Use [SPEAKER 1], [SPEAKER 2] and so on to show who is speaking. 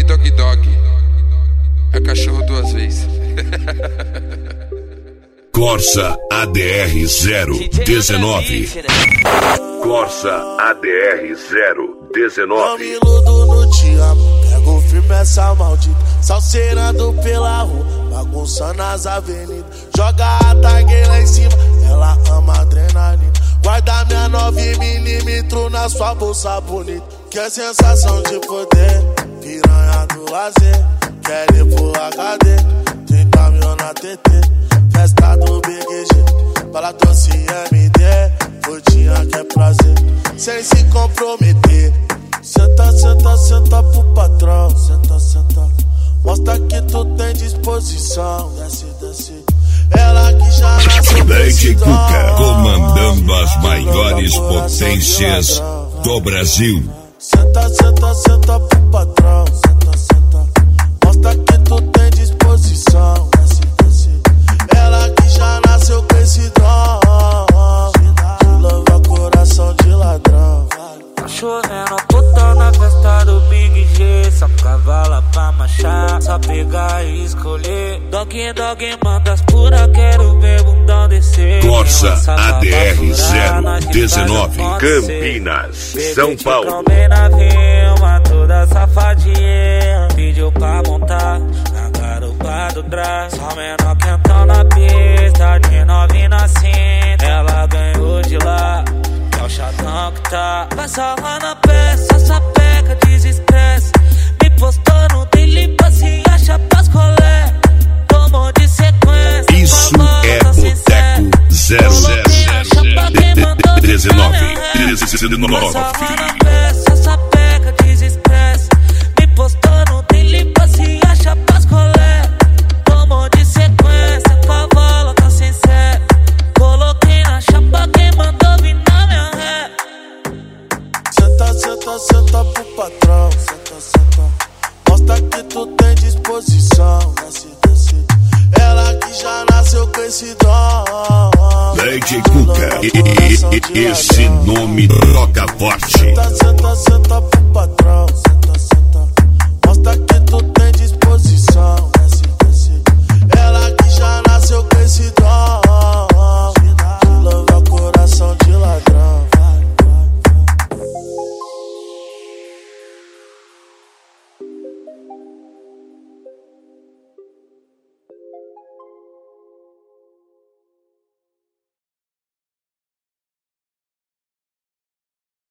[SPEAKER 1] dog dog. É cachorro duas vezes.
[SPEAKER 2] Corsa ADR 019. Corsa ADR 019.
[SPEAKER 3] Não me iludo no te amo, pego firme essa maldita. Salseirando pela rua, bagunçando as avenidas. Joga a tag lá em cima, ela ama adrenalina. Guarda minha 9mm na sua bolsa bonita. Que é sensação de poder, piranha do lazer. Quer ir pro HD, 30 mil na TT. Festa do BGG, bala doce MD. Rodinha que é prazer, sem se comprometer. Senta, senta, senta pro patrão. Senta, senta, mostra que tu tem disposição. Desce, desce, ela que já nasceu
[SPEAKER 2] Lady Cuca, comandando as maiores potências do Brasil.
[SPEAKER 3] Senta, senta, senta pro patrão. Senta, senta, mostra que tu tem disposição. Desce, desce, ela que já nasceu com esse dom. Que louva coração de ladrão.
[SPEAKER 4] Tá chovendo puta na festa do Big G. Só cavala pra marchar, só pegar e escolher. Dog dog manda as pura, quero ver bundão descer.
[SPEAKER 2] Corsa ADR 019, Campinas, São Paulo.
[SPEAKER 4] Combina firma, toda safadinha. Pediu pra montar na garupa do drag. Só menor quentão na pista, de 9 na cinta. Ela ganhou de lá, é o chatão que tá. Vai só lá na peça, só pega, desestresse. Me postou no daily, se acha pras colé. Tomou de sequência.
[SPEAKER 2] Isso é Boteco 019.
[SPEAKER 4] Vai só lá na peça, só pega, desestresse. Me postou no daily, se acha pras colé. Tomou de sequência, com a bola tá sincera. Coloquei na chapa, quem mandou vir na minha ré.
[SPEAKER 3] Senta, senta, senta pro patrão. Senta, senta, mostra que tu tem disposição. Desce, desce, ela que já nasceu com esse dom.
[SPEAKER 2] Lady Cuca, esse nome toca forte.
[SPEAKER 3] Senta, senta, senta pro